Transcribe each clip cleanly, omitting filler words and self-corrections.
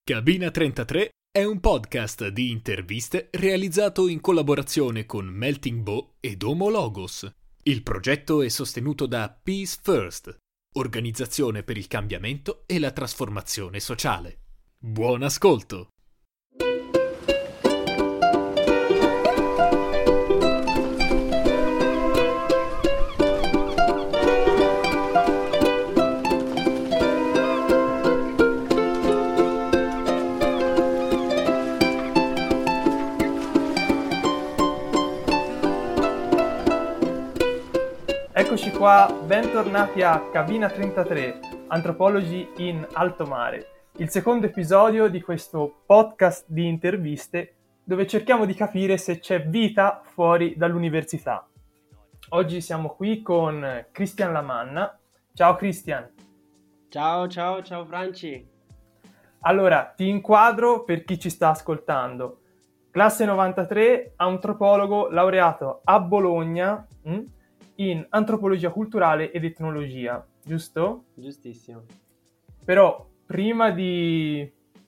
Cabina 33 è un podcast di interviste realizzato in collaborazione con Melting Bow ed Homo Logos. Il progetto è sostenuto da Peace First, organizzazione per il cambiamento e la trasformazione sociale. Buon ascolto! Eccoci qua, bentornati a Cabina 33, Antropologi in Alto Mare, il secondo episodio di questo podcast di interviste dove cerchiamo di capire se c'è vita fuori dall'università. Oggi siamo qui con Cristian Lamanna. Ciao Cristian. Ciao Franci. Allora, ti inquadro per chi ci sta ascoltando. Classe 93, antropologo laureato a Bologna, in antropologia culturale ed etnologia, giusto? Giustissimo. Però prima di,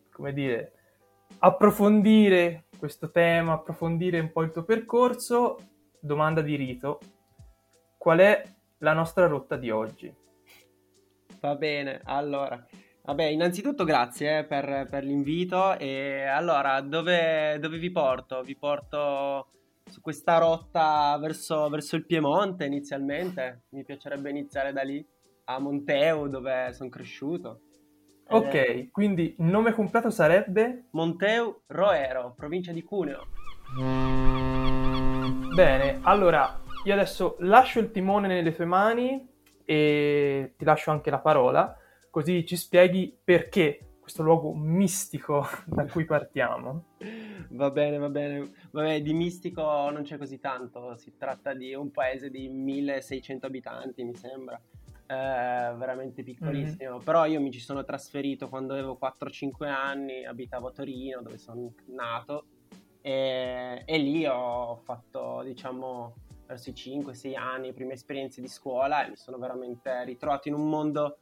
approfondire questo tema, approfondire un po' il tuo percorso, domanda di rito: qual è la nostra rotta di oggi? Va bene, allora. Vabbè, innanzitutto grazie per l'invito e allora dove vi porto? Vi porto su questa rotta verso il Piemonte inizialmente. Mi piacerebbe iniziare da lì, a Monteu, dove sono cresciuto. Ok, quindi il nome completo sarebbe? Monteu Roero, provincia di Cuneo. Bene, allora io adesso lascio il timone nelle tue mani e ti lascio anche la parola, così ci spieghi perché questo luogo mistico da cui partiamo. Va bene. Vabbè, di mistico non c'è così tanto, si tratta di un paese di 1600 abitanti, mi sembra, veramente piccolissimo. Però io mi ci sono trasferito quando avevo 4-5 anni, abitavo a Torino, dove sono nato, e lì ho fatto, diciamo, verso i 5-6 anni, le prime esperienze di scuola, e mi sono veramente ritrovato in un mondo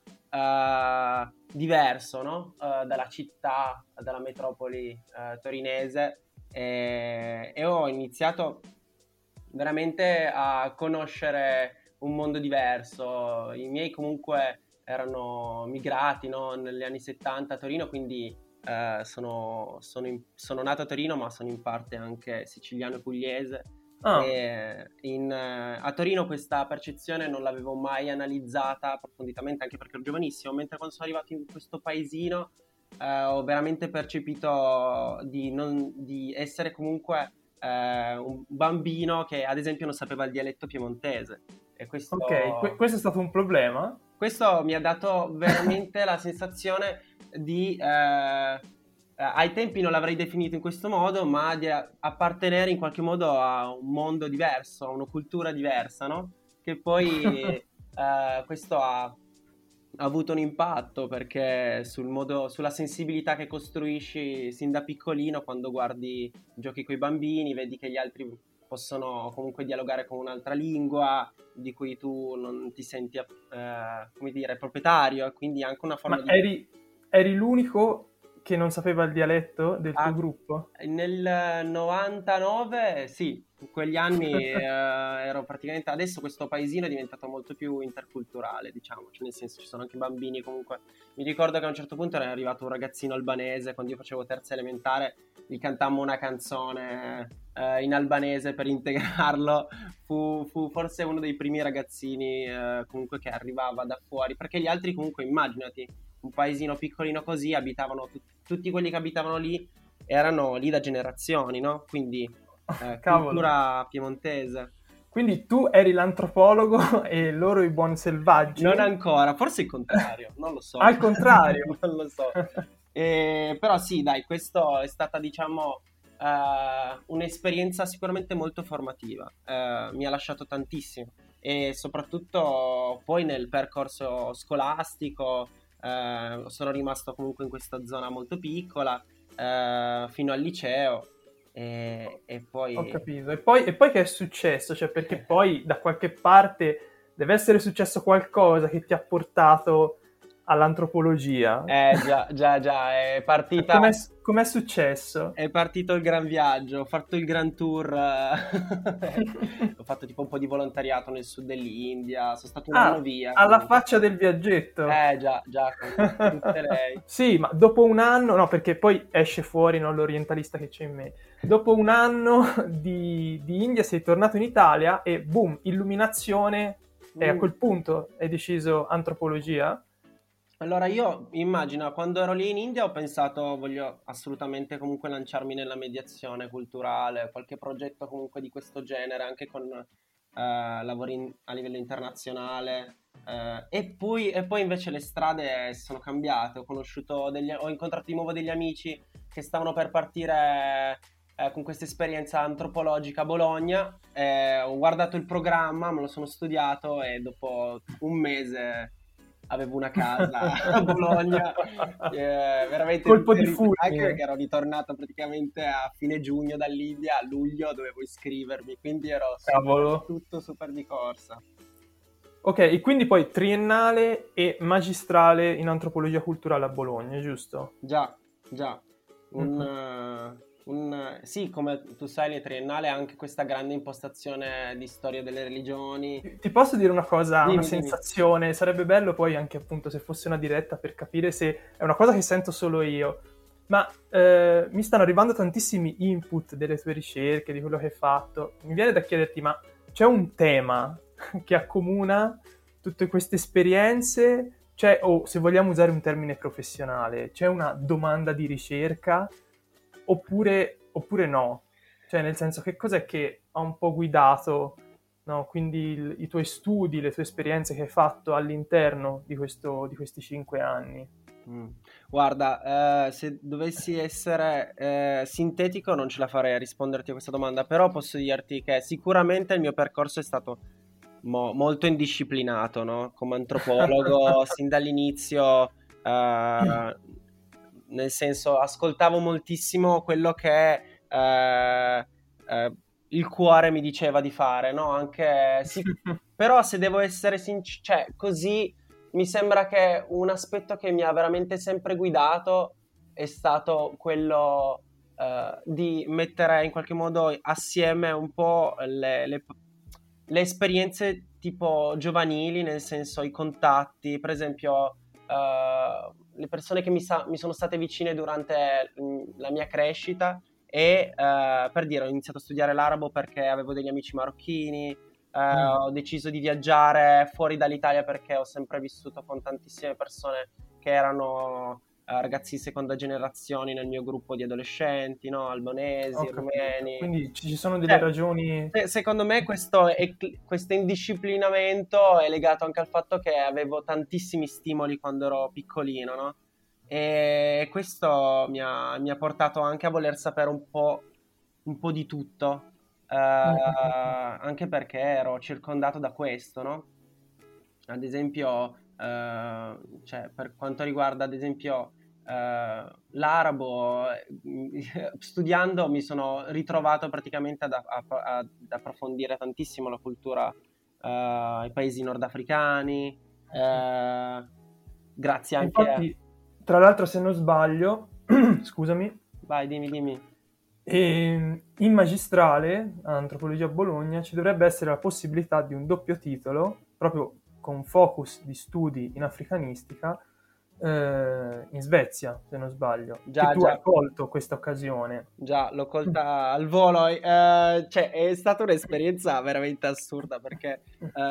diverso, no? Dalla città, dalla metropoli torinese, e ho iniziato veramente a conoscere un mondo diverso. I miei comunque erano migrati, no? Negli anni 70 a Torino, quindi sono nato a Torino, ma sono in parte anche siciliano e pugliese. E a Torino questa percezione non l'avevo mai analizzata approfonditamente, anche perché ero giovanissimo, mentre quando sono arrivato in questo paesino ho veramente percepito di essere comunque un bambino che ad esempio non sapeva il dialetto piemontese. E questo... Ok, questo è stato un problema? Questo mi ha dato veramente la sensazione di... ai tempi non l'avrei definito in questo modo, ma di appartenere in qualche modo a un mondo diverso, a una cultura diversa, no? Che poi questo ha avuto un impatto, perché sulla sensibilità che costruisci sin da piccolino, quando giochi coi bambini, vedi che gli altri possono comunque dialogare con un'altra lingua di cui tu non ti senti come dire, proprietario, e quindi anche una forma eri l'unico che non sapeva il dialetto del tuo gruppo? Nel 99 sì, in quegli anni ero praticamente... Adesso questo paesino è diventato molto più interculturale, diciamo, cioè nel senso ci sono anche bambini comunque. Mi ricordo che a un certo punto era arrivato un ragazzino albanese, quando io facevo terza elementare gli cantammo una canzone in albanese per integrarlo. Fu forse uno dei primi ragazzini comunque che arrivava da fuori, perché gli altri comunque, immaginati, un paesino piccolino così, abitavano tutti quelli che abitavano lì erano lì da generazioni, no? Quindi cultura piemontese. Quindi tu eri l'antropologo e loro i buoni selvaggi? Non ancora, forse il contrario, non lo so. Al contrario? Non lo so. Però sì, dai, questo è stata, diciamo, un'esperienza sicuramente molto formativa. Mi ha lasciato tantissimo. E soprattutto poi nel percorso scolastico sono rimasto comunque in questa zona molto piccola fino al liceo. E poi... Ho capito. E poi che è successo? Cioè, perché poi da qualche parte deve essere successo qualcosa che ti ha portato all'antropologia. Già, è partita... Com'è successo? È partito il gran viaggio, ho fatto il gran tour, ho fatto tipo un po' di volontariato nel sud dell'India, sono stato un anno via. Alla faccia del viaggetto. Già, con tutte lei. Sì, ma dopo un anno, no, perché poi esce fuori, no, l'orientalista che c'è in me. Dopo un anno di India sei tornato in Italia e boom, illuminazione, e a quel punto hai deciso antropologia? Allora io immagino, quando ero lì in India ho pensato voglio assolutamente comunque lanciarmi nella mediazione culturale, qualche progetto comunque di questo genere, anche con lavori a livello internazionale. E poi invece le strade sono cambiate, ho incontrato di nuovo degli amici che stavano per partire con questa esperienza antropologica a Bologna, ho guardato il programma, me lo sono studiato e dopo un mese avevo una casa a Bologna, veramente colpo di fulmine, anche perché ero ritornato praticamente a fine giugno dall'India, a luglio dovevo iscrivermi, quindi ero tutto super di corsa. Ok, e quindi poi triennale e magistrale in antropologia culturale a Bologna, giusto? Già. Sì, come tu sai, le triennale ha anche questa grande impostazione di storia delle religioni. Ti posso dire una cosa, Dimmi. sensazione, sarebbe bello poi anche appunto se fosse una diretta per capire se è una cosa che sento solo io, ma mi stanno arrivando tantissimi input delle tue ricerche, di quello che hai fatto. Mi viene da chiederti, ma c'è un tema che accomuna tutte queste esperienze? C'è, o se vogliamo usare un termine professionale, c'è una domanda di ricerca oppure no? Cioè nel senso, che cos'è che ha un po' guidato, no? Quindi i tuoi studi, le tue esperienze che hai fatto all'interno di questi 5 anni? Guarda, se dovessi essere sintetico non ce la farei a risponderti a questa domanda, però posso dirti che sicuramente il mio percorso è stato molto indisciplinato, no? Come antropologo sin dall'inizio, nel senso ascoltavo moltissimo quello che il cuore mi diceva di fare, no? Anche sì, però se devo essere sincero, cioè così mi sembra che un aspetto che mi ha veramente sempre guidato è stato quello di mettere in qualche modo assieme un po' le esperienze tipo giovanili, nel senso i contatti, per esempio le persone che mi sono state vicine durante la mia crescita e per dire ho iniziato a studiare l'arabo perché avevo degli amici marocchini, ho deciso di viaggiare fuori dall'Italia perché ho sempre vissuto con tantissime persone che erano ragazzi di seconda generazione nel mio gruppo di adolescenti, no? Albanesi, rumeni. Quindi ci sono delle ragioni... Secondo me questo indisciplinamento è legato anche al fatto che avevo tantissimi stimoli quando ero piccolino, no? E questo mi ha portato anche a voler sapere un po' di tutto, anche perché ero circondato da questo, no? Ad esempio, cioè, per quanto riguarda ad esempio l'arabo, studiando mi sono ritrovato praticamente ad approfondire tantissimo la cultura ai paesi nordafricani, grazie anche Infatti, tra l'altro, se non sbaglio, scusami, vai, dimmi. In magistrale a antropologia a Bologna ci dovrebbe essere la possibilità di un doppio titolo, proprio con focus di studi in africanistica, in Svezia, se non sbaglio. Che tu hai colto questa occasione. Già, l'ho colta al volo. Cioè, è stata un'esperienza veramente assurda perché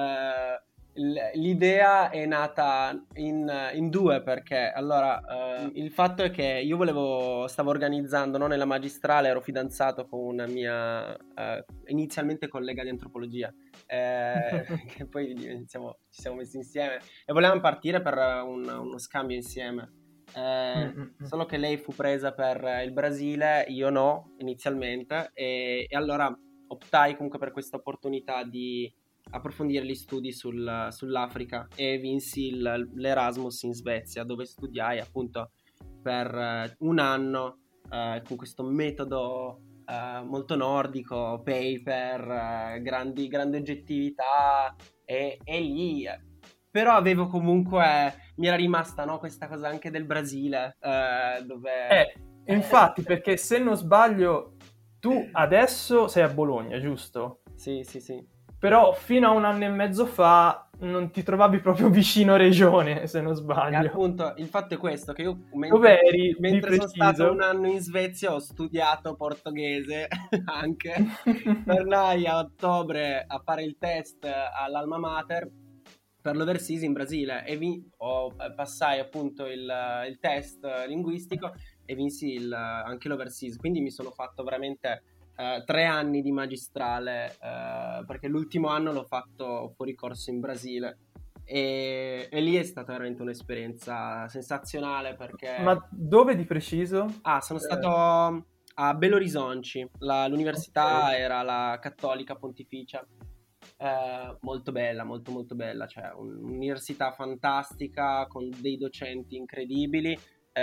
l'idea è nata in due, perché allora il fatto è che io stavo organizzando, no, nella magistrale, ero fidanzato con una mia inizialmente collega di antropologia, che poi ci siamo messi insieme e volevamo partire per uno scambio insieme. Solo che lei fu presa per il Brasile, io no inizialmente, e allora optai comunque per questa opportunità di approfondire gli studi sull'Africa e vinsi l'Erasmus in Svezia, dove studiai appunto per un anno con questo metodo molto nordico, paper, grandi oggettività, e lì però avevo comunque, mi era rimasta, no, questa cosa anche del Brasile, dove... Infatti, perché se non sbaglio, tu adesso sei a Bologna, giusto? Sì, sì, sì. Però fino a un anno e mezzo fa non ti trovavi proprio vicino regione, se non E sbaglio. appunto il fatto è questo, che io Dove eri di mentre sono stato preciso? un anno in Svezia ho studiato portoghese anche, tornai a ottobre a fare il test all'Alma Mater per l'Overseas in Brasile e passai appunto il test linguistico e vinsi anche l'Overseas, quindi mi sono fatto veramente 3 anni di magistrale, perché l'ultimo anno l'ho fatto fuori corso in Brasile e lì è stata veramente un'esperienza sensazionale perché... Ma dove di preciso? sono stato a Belo Horizonte, l'università Ok. era la Cattolica Pontificia, molto bella, molto molto bella, cioè un'università fantastica con dei docenti incredibili,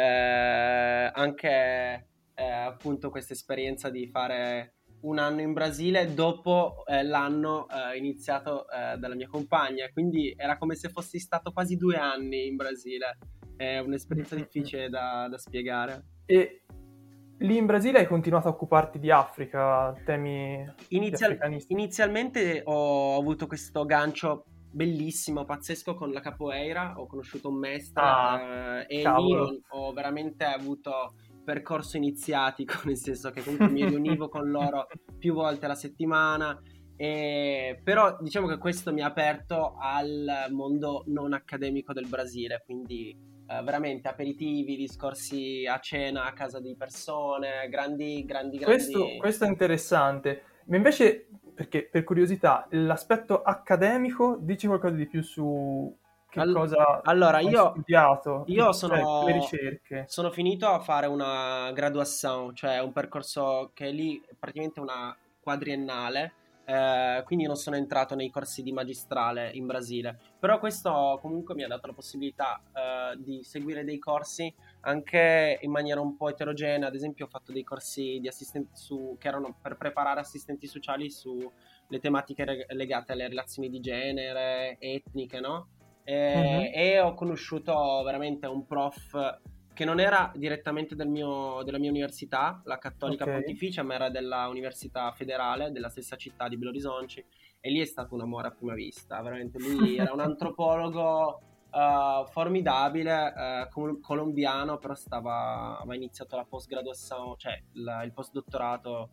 anche appunto questa esperienza di fare un anno in Brasile dopo l'anno iniziato dalla mia compagna, quindi era come se fossi stato quasi 2 anni in Brasile, è un'esperienza difficile da spiegare. E lì in Brasile hai continuato a occuparti di Africa, temi di africanismo? Inizialmente ho avuto questo gancio bellissimo, pazzesco con la capoeira, ho conosciuto un maestre Ah, e lì cavolo. ho veramente avuto percorso iniziatico, nel senso che comunque mi riunivo con loro più volte alla settimana, però diciamo che questo mi ha aperto al mondo non accademico del Brasile, quindi veramente aperitivi, discorsi a cena a casa di persone, grandi, grandi, grandi... Questo è interessante. Ma invece, perché per curiosità, l'aspetto accademico, dici qualcosa di più su che cosa Allora, hai studiato, io cioè le ricerche. sono finito a fare una graduazione, cioè un percorso che è lì praticamente una quadriennale, quindi non sono entrato nei corsi di magistrale in Brasile, però questo comunque mi ha dato la possibilità di seguire dei corsi anche in maniera un po' eterogenea. Ad esempio ho fatto dei corsi di assistenti che erano per preparare assistenti sociali sulle tematiche legate alle relazioni di genere, etniche, no? Mhm. E ho conosciuto veramente un prof che non era direttamente della mia università, la Cattolica Ok. Pontificia, ma era della Università Federale della stessa città di Belo Horizonte, e lì è stato un amore a prima vista, veramente lui era un antropologo formidabile, colombiano, però aveva iniziato la postgraduazione, cioè il postdottorato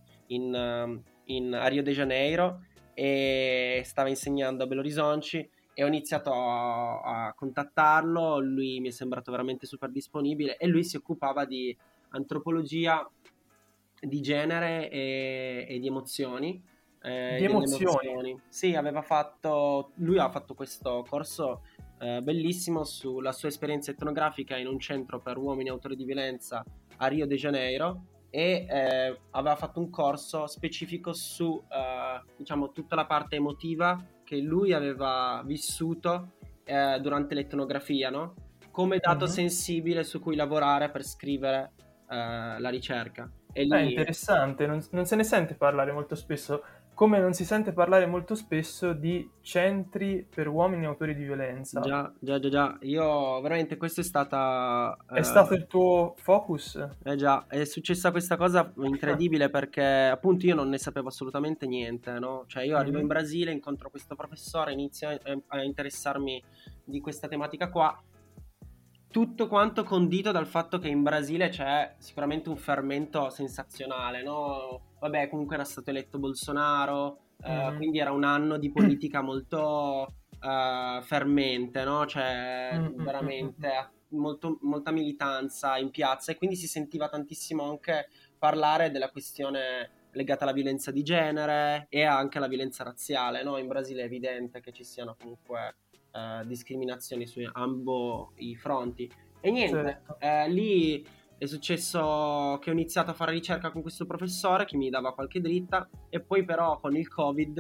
a Rio de Janeiro e stava insegnando a Belo Horizonte e ho iniziato a contattarlo, lui mi è sembrato veramente super disponibile e lui si occupava di antropologia di genere e di emozioni, Di delle emozioni. emozioni. Sì, lui ha fatto questo corso bellissimo sulla sua esperienza etnografica in un centro per uomini autori di violenza a Rio de Janeiro e aveva fatto un corso specifico su diciamo tutta la parte emotiva che lui aveva vissuto durante l'etnografia, no? Come dato Mhm. sensibile su cui lavorare per scrivere la ricerca. E È lì interessante, non se ne sente parlare molto spesso, come non si sente parlare molto spesso di centri per uomini autori di violenza. già, già, già, già, io veramente questa è stata È stato il tuo focus? già, è successa questa cosa incredibile perché appunto io non ne sapevo assolutamente niente, no? Cioè io arrivo in Mhm. Brasile, incontro questo professore, inizio a interessarmi di questa tematica qua, tutto quanto condito dal fatto che in Brasile c'è sicuramente un fermento sensazionale, no? Vabbè, comunque era stato eletto Bolsonaro, Mhm. quindi era un anno di politica molto fermente, no? Cioè Mm, mm, mm, mm. veramente molta militanza in piazza e quindi si sentiva tantissimo anche parlare della questione legata alla violenza di genere e anche alla violenza razziale, no? In Brasile è evidente che ci siano comunque discriminazioni su ambo i fronti. E niente, Certo. lì è successo che ho iniziato a fare ricerca con questo professore che mi dava qualche dritta e poi però con il Covid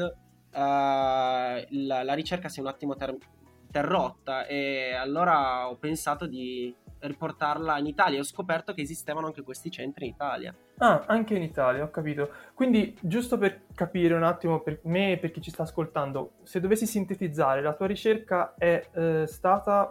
la ricerca si è un attimo interrotta e allora ho pensato di riportarla in Italia. Ho scoperto che esistevano anche questi centri in Italia. Ah, anche in Italia, ho capito. Quindi, giusto per capire un attimo per me e per chi ci sta ascoltando, se dovessi sintetizzare, la tua ricerca è stata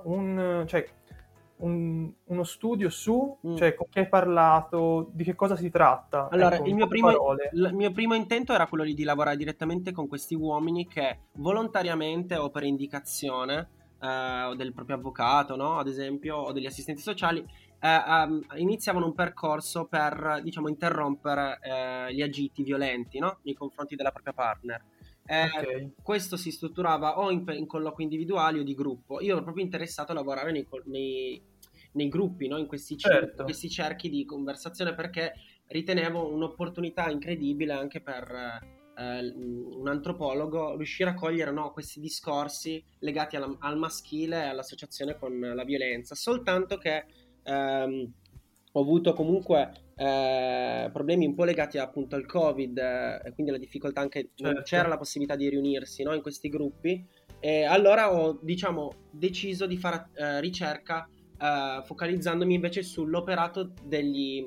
uno studio su, cioè con chi hai parlato, di che cosa si tratta? Allora, Ecco, il in mio poche primo, parole. il mio primo intento era quello di lavorare direttamente con questi uomini che volontariamente o per indicazione o del proprio avvocato, no? Ad esempio, o degli assistenti sociali, iniziavano un percorso per, diciamo, interrompere gli agiti violenti, no? Nei confronti della propria partner. Ok, Questo si strutturava o in colloqui individuali o di gruppo. Io ero proprio interessato a lavorare nei gruppi, no? In certo. questi cerchi di conversazione, perché ritenevo un'opportunità incredibile anche per un antropologo riuscire a cogliere, no, questi discorsi legati al maschile e all'associazione con la violenza. Soltanto che ho avuto comunque problemi un po' legati appunto al Covid, e quindi alla difficoltà anche, non Certo. c'era la possibilità di riunirsi, no, in questi gruppi, e allora ho, diciamo, deciso di fare ricerca focalizzandomi invece sull'operato degli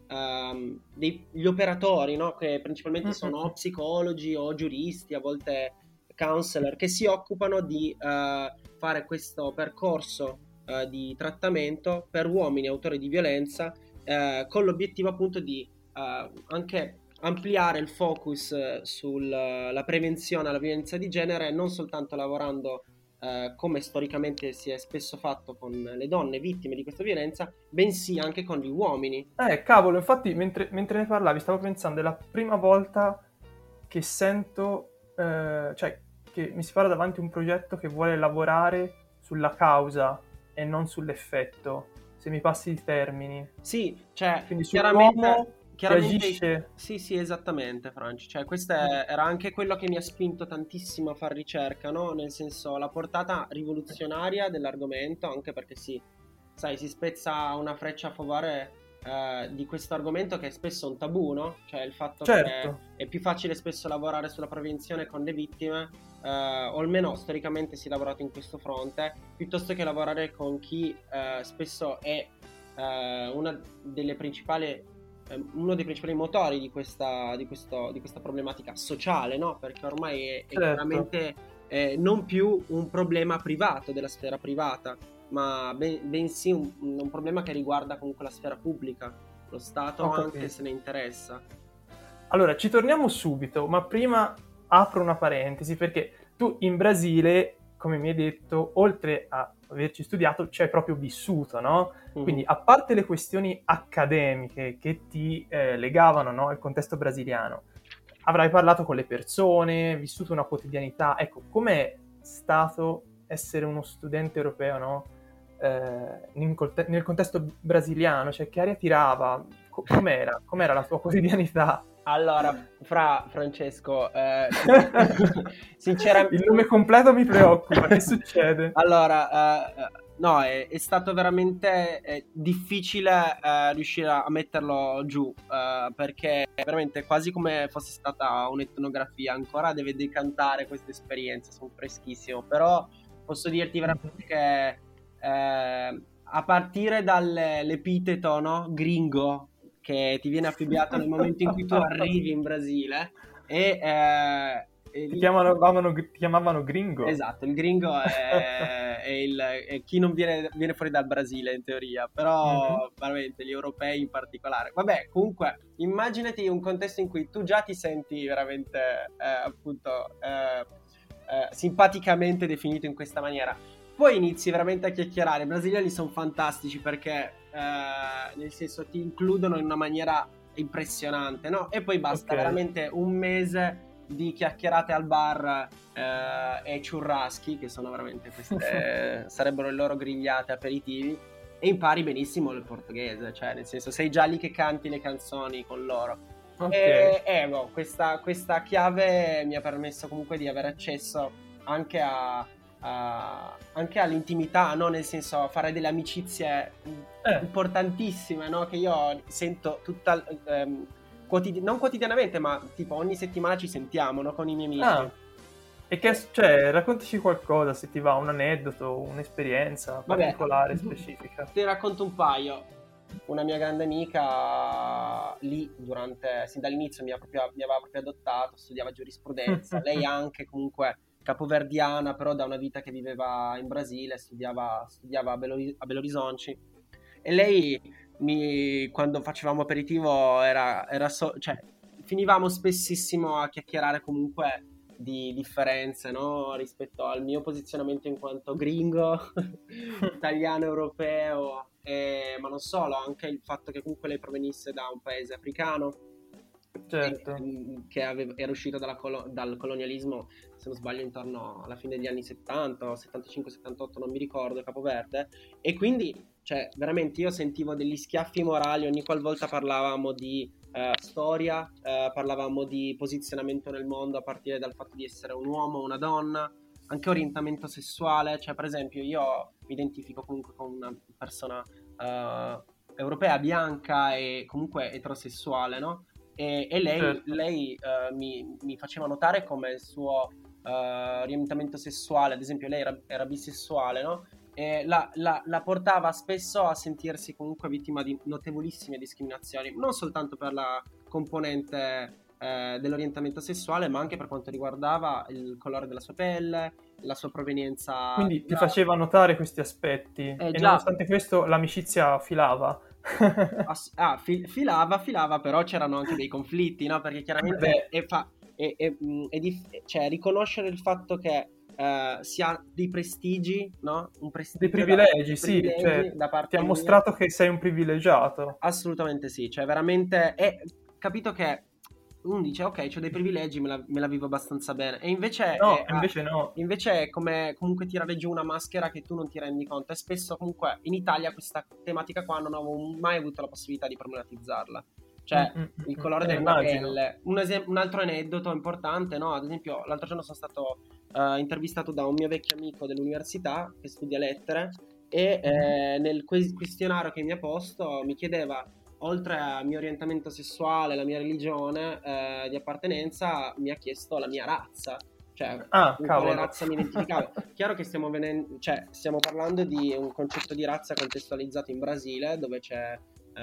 operatori, no? Che principalmente sono o psicologi o giuristi, a volte counselor, che si occupano di fare questo percorso di trattamento per uomini autori di violenza, con l'obiettivo appunto di anche ampliare il focus sulla prevenzione alla violenza di genere, non soltanto lavorando come storicamente si è spesso fatto con le donne vittime di questa violenza, bensì anche con gli uomini. Cavolo, infatti mentre ne parlavi stavo pensando, è la prima volta che sento, cioè che mi si parla davanti a un progetto che vuole lavorare sulla causa e non sull'effetto, se mi passi i termini. Sì, cioè Quindi chiaramente, sull'uomo che agisce. sì, esattamente, Franci. Cioè, era anche quello che mi ha spinto tantissimo a fare ricerca, no? Nel senso, la portata rivoluzionaria dell'argomento, anche perché sì, sai, si spezza una freccia a favore di questo argomento che è spesso un tabù, no? Cioè il fatto Certo. che è più facile spesso lavorare sulla prevenzione con le vittime, o almeno storicamente si è lavorato in questo fronte, piuttosto che lavorare con chi spesso è uno dei principali motori di questa problematica sociale, no? Perché ormai è Certo. chiaramente non più un problema privato della sfera privata, ma bensì un problema che riguarda comunque la sfera pubblica. Lo Stato Ho anche capito. se ne interessa. Allora, ci torniamo subito, ma prima apro una parentesi, perché tu in Brasile, come mi hai detto, oltre a averci studiato, ci hai proprio vissuto, no? Quindi, a parte le questioni accademiche che ti legavano, no, al contesto brasiliano, avrai parlato con le persone, vissuto una quotidianità. Ecco, com'è stato essere uno studente europeo, no? Nel contesto brasiliano, cioè che aria tirava? Com'era la tua quotidianità? Allora, Francesco, sinceramente... Il nome completo mi preoccupa, che succede? Allora, no, è stato veramente difficile riuscire a metterlo giù, perché è veramente quasi come fosse stata un'etnografia, ancora deve decantare questa esperienza, sono freschissimo, però posso dirti veramente che a partire dall'epiteto, no, gringo, che ti viene affibbiato nel momento in cui tu arrivi in Brasile, e Ti chiamavano gringo? esatto, il gringo è chi non viene fuori dal Brasile in teoria, però veramente gli europei in particolare. Vabbè, comunque, immaginati un contesto in cui tu già ti senti veramente appunto simpaticamente definito in questa maniera. Poi inizi veramente a chiacchierare. I brasiliani sono fantastici perché nel senso ti includono in una maniera impressionante, no? E poi basta veramente un mese di chiacchierate al bar e churraschi, che sono veramente queste sarebbero le loro grigliate aperitivi, e impari benissimo il portoghese, cioè nel senso sei già lì che canti le canzoni con loro. Boh, questa chiave mi ha permesso comunque di avere accesso anche anche all'intimità, no? Nel senso fare delle amicizie importantissime, no? Che io sento tutta non quotidianamente, ma tipo ogni settimana ci sentiamo, no? Con i miei amici. E cioè, raccontaci qualcosa, se ti va, un aneddoto, un'esperienza particolare, specifica. Ti racconto un paio. Una mia grande amica lì, sin dall'inizio mi aveva proprio adottato, studiava giurisprudenza. Lei anche comunque capoverdiana, però da una vita che viveva in Brasile, studiava a Belo Horizonte. E lei, quando facevamo aperitivo, cioè, finivamo spessissimo a chiacchierare comunque di differenze, no? Rispetto al mio posizionamento in quanto gringo, italiano, europeo, ma non solo, anche il fatto che comunque lei provenisse da un paese africano, certo, che era uscito dal colonialismo, se non sbaglio intorno alla fine degli anni 70, 75-78, non mi ricordo, Capoverde, e quindi, cioè, veramente io sentivo degli schiaffi morali ogni qualvolta parlavamo di storia, parlavamo di posizionamento nel mondo a partire dal fatto di essere un uomo o una donna, anche orientamento sessuale. Cioè, per esempio, io mi identifico comunque con una persona europea, bianca e comunque eterosessuale, no? E lei, certo. mi faceva notare come il suo orientamento sessuale, ad esempio lei era bisessuale, no? E la portava spesso a sentirsi comunque vittima di notevolissime discriminazioni, non soltanto per la componente dell'orientamento sessuale, ma anche per quanto riguardava il colore della sua pelle, la sua provenienza. Quindi ti faceva notare questi aspetti, e già. nonostante questo l'amicizia filava. Filava, però c'erano anche dei conflitti, no? Perché chiaramente cioè, riconoscere il fatto che si ha dei prestigi, no? Un prestigio, dei privilegi, sì, cioè, da parte ti ha mia. mostrato che sei un privilegiato. Assolutamente sì, cioè veramente capito che uno dice ok, c'ho dei privilegi, me la vivo abbastanza bene, e invece no. Invece è come comunque tirare giù una maschera che tu non ti rendi conto, e spesso comunque in Italia questa tematica qua non avevo mai avuto la possibilità di problematizzarla. Cioè, il colore della mia pelle. Un altro aneddoto importante, no? Ad esempio, l'altro giorno sono stato intervistato da un mio vecchio amico dell'università che studia lettere, e nel questionario che mi ha posto mi chiedeva, oltre al mio orientamento sessuale, la mia religione di appartenenza, mi ha chiesto la mia razza. Cioè, con quale razza mi identificavo. Chiaro che stiamo parlando di un concetto di razza contestualizzato in Brasile, dove c'è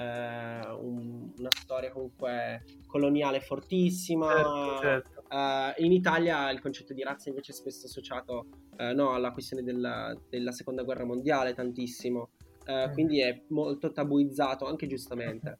una storia comunque coloniale fortissima. Certo. In Italia il concetto di razza invece è spesso associato alla questione della seconda guerra mondiale, tantissimo. Quindi è molto tabuizzato, anche giustamente.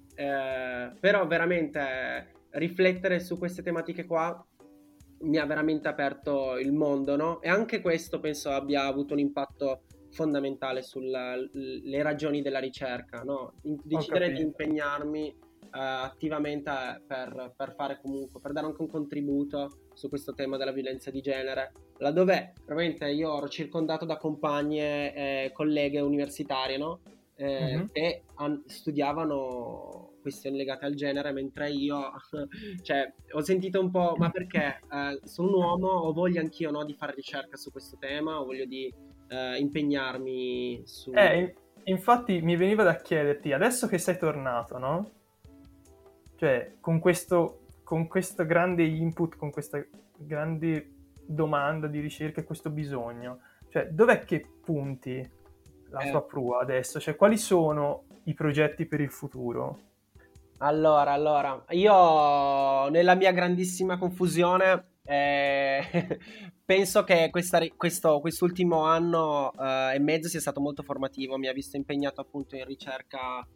Però veramente riflettere su queste tematiche qua mi ha veramente aperto il mondo, no? E anche questo penso abbia avuto un impatto fondamentale sulle ragioni della ricerca, no? Decidere di impegnarmi attivamente per fare comunque, per dare anche un contributo su questo tema della violenza di genere, laddove veramente io ero circondato da compagne e colleghe universitarie, no? Che studiavano questioni legate al genere, mentre io cioè, ho sentito un po', ma perché sono un uomo, ho voglia anch'io, no, di fare ricerca su questo tema, ho voglia di impegnarmi su... Infatti mi veniva da chiederti, adesso che sei tornato, no? Cioè, con questo grande input, con questa grande domanda di ricerca e questo bisogno, cioè, dov'è che punti la tua prua adesso? Cioè, quali sono i progetti per il futuro? Allora, io nella mia grandissima confusione penso che quest'ultimo anno e mezzo sia stato molto formativo. Mi ha visto impegnato appunto in ricerca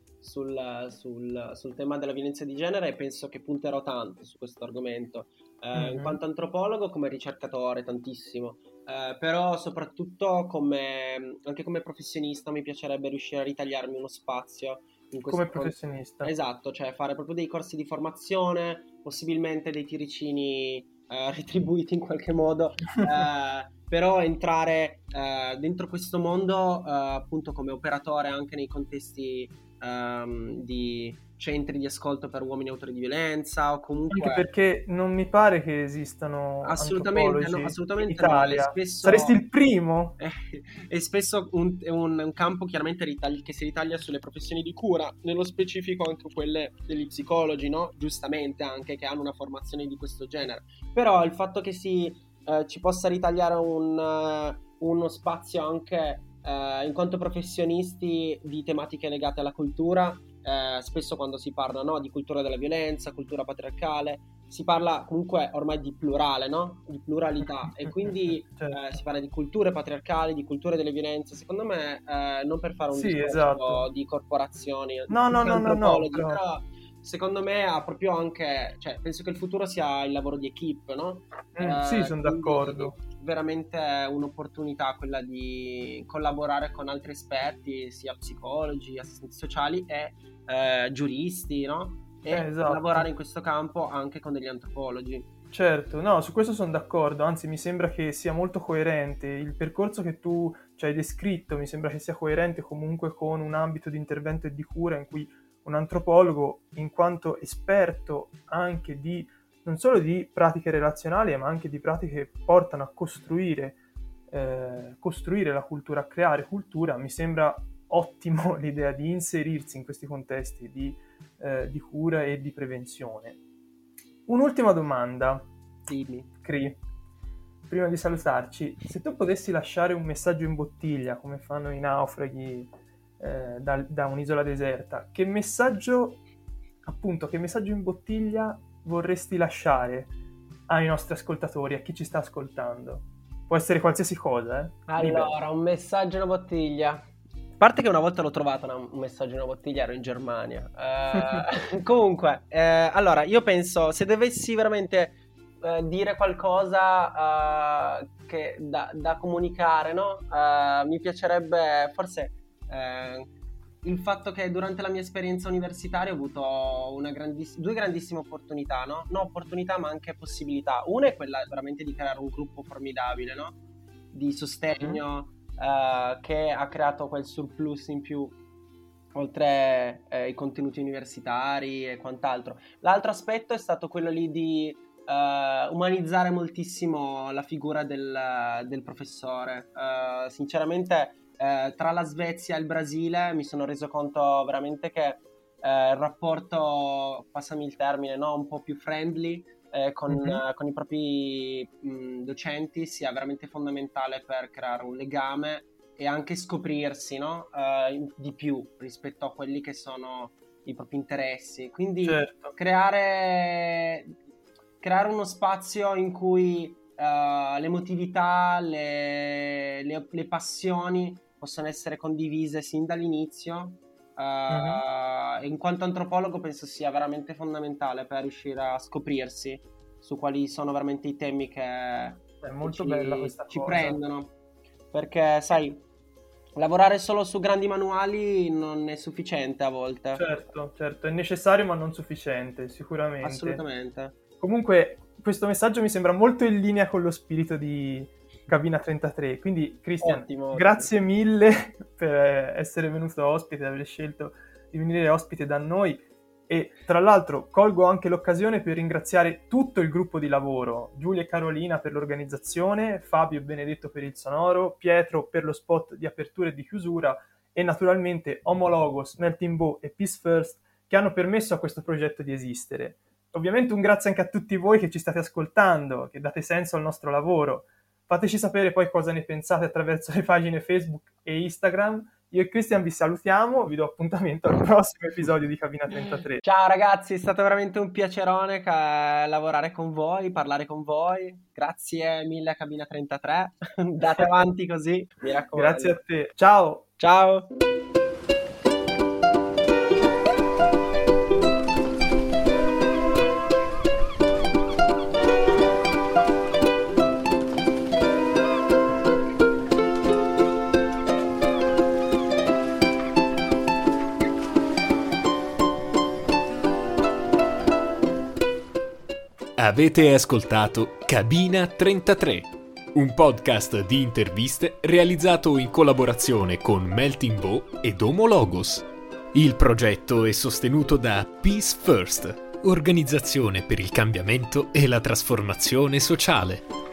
sul tema della violenza di genere, e penso che punterò tanto su questo argomento in quanto antropologo, come ricercatore tantissimo, però soprattutto anche come professionista mi piacerebbe riuscire a ritagliarmi uno spazio come professionista. Esatto, cioè fare proprio dei corsi di formazione, possibilmente dei tirocini retribuiti in qualche modo, però entrare dentro questo mondo appunto come operatore anche nei contesti di centri di ascolto per uomini autori di violenza, o comunque... Anche perché non mi pare che esistano assolutamente in Italia. No, spesso... Saresti il primo? È spesso un campo chiaramente che si ritaglia sulle professioni di cura, nello specifico anche quelle degli psicologi, no? Giustamente anche, che hanno una formazione di questo genere. Però il fatto che si ci possa ritagliare uno spazio anche in quanto professionisti di tematiche legate alla cultura. Spesso quando si parla, no, di cultura della violenza, cultura patriarcale, si parla comunque ormai di plurale, no? Di pluralità, e quindi Certo. si parla di culture patriarcali, di culture delle violenze. Secondo me, non per fare un Sì, discorso esatto. di corporazioni, No, di antropologi, però... però secondo me ha proprio anche, cioè, penso che il futuro sia il lavoro di equipe, no? Sì, sono Quindi d'accordo. veramente un'opportunità quella di collaborare con altri esperti, sia psicologi, assistenti sociali e giuristi, no? E Esatto. lavorare in questo campo anche con degli antropologi. Certo, no, su questo sono d'accordo, anzi mi sembra che sia molto coerente. Il percorso che tu ci hai descritto mi sembra che sia coerente comunque con un ambito di intervento e di cura in cui un antropologo, in quanto esperto anche di non solo di pratiche relazionali, ma anche di pratiche che portano a costruire la cultura, a creare cultura, mi sembra ottimo l'idea di inserirsi in questi contesti di cura e di prevenzione. Un'ultima domanda, Dimmi. Cri, prima di salutarci. Se tu potessi lasciare un messaggio in bottiglia, come fanno i naufraghi da un'isola deserta, che messaggio in bottiglia vorresti lasciare ai nostri ascoltatori, a chi ci sta ascoltando? Può essere qualsiasi cosa, Libero. Allora, un messaggio in una bottiglia. A parte che una volta l'ho trovato un messaggio in una bottiglia, ero in Germania. Comunque, allora, io penso, se dovessi veramente dire qualcosa che da comunicare, no? Mi piacerebbe forse il fatto che durante la mia esperienza universitaria ho avuto due grandissime opportunità, no? Non opportunità, ma anche possibilità. Una è quella veramente di creare un gruppo formidabile, no? Di sostegno, che ha creato quel surplus in più, oltre i contenuti universitari e quant'altro. L'altro aspetto è stato quello lì di umanizzare moltissimo la figura del professore. Sinceramente, tra la Svezia e il Brasile mi sono reso conto veramente che il rapporto, passami il termine, no? Un po' più friendly con i propri docenti sia veramente fondamentale per creare un legame e anche scoprirsi, no? Di più rispetto a quelli che sono i propri interessi. Quindi Certo. creare uno spazio in cui l'emotività, le passioni possono essere condivise sin dall'inizio. In quanto antropologo penso sia veramente fondamentale per riuscire a scoprirsi su quali sono veramente i temi che È molto bella questa ci cosa. prendono, perché sai, lavorare solo su grandi manuali non è sufficiente a volte. Certo, è necessario ma non sufficiente, sicuramente. Assolutamente. Comunque, questo messaggio mi sembra molto in linea con lo spirito di Cabina 33, quindi Christian, Ottimo. grazie mille per essere venuto ospite, aver scelto di venire ospite da noi, e tra l'altro colgo anche l'occasione per ringraziare tutto il gruppo di lavoro, Giulia e Carolina per l'organizzazione, Fabio e Benedetto per il sonoro, Pietro per lo spot di apertura e di chiusura, e naturalmente Homologos, Melting Bow e Peace First che hanno permesso a questo progetto di esistere. Ovviamente un grazie anche a tutti voi che ci state ascoltando, che date senso al nostro lavoro. Fateci sapere poi cosa ne pensate attraverso le pagine Facebook e Instagram. Io e Christian vi salutiamo, vi do appuntamento al prossimo episodio di Cabina 33. Ciao ragazzi, è stato veramente un piacerone lavorare con voi, parlare con voi. Grazie mille a Cabina 33. Date avanti così, mi raccomando. Grazie a te. Ciao. Ciao. Avete ascoltato Cabina 33, un podcast di interviste realizzato in collaborazione con Melting Bow ed Homologos. Il progetto è sostenuto da Peace First, organizzazione per il cambiamento e la trasformazione sociale.